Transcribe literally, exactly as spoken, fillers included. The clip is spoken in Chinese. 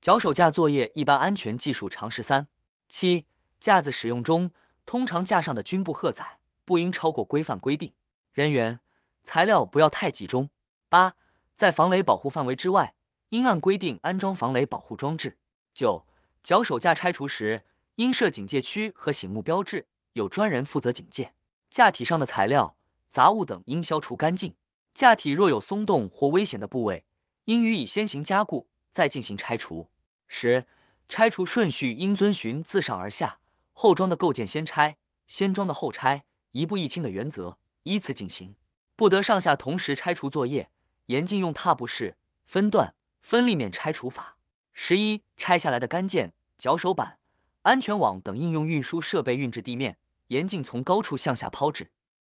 脚手架作业一般安全技术常识三七架子使用中，通常架上的均布荷载不应超过规范规定。人员、材料不要太集中。八在防雷保护范围之外，应按规定安装防雷保护装置。九脚手架拆除时，应设警戒区和醒目标志，有专人负责警戒。架体上的材料、杂物等应消除干净。架体若有松动或危险的部位，应予以先行加固，再进行拆除。十拆除顺序应遵循自上而下，后装的构件先拆，先装的后拆，一步一清的原则，依此进行，不得上下同时拆除作业，严禁用踏步式、分段、分立面拆除法。十一拆下来的杆件、脚手板、安全网等应用运输设备运至地面，严禁从高处向下抛掷。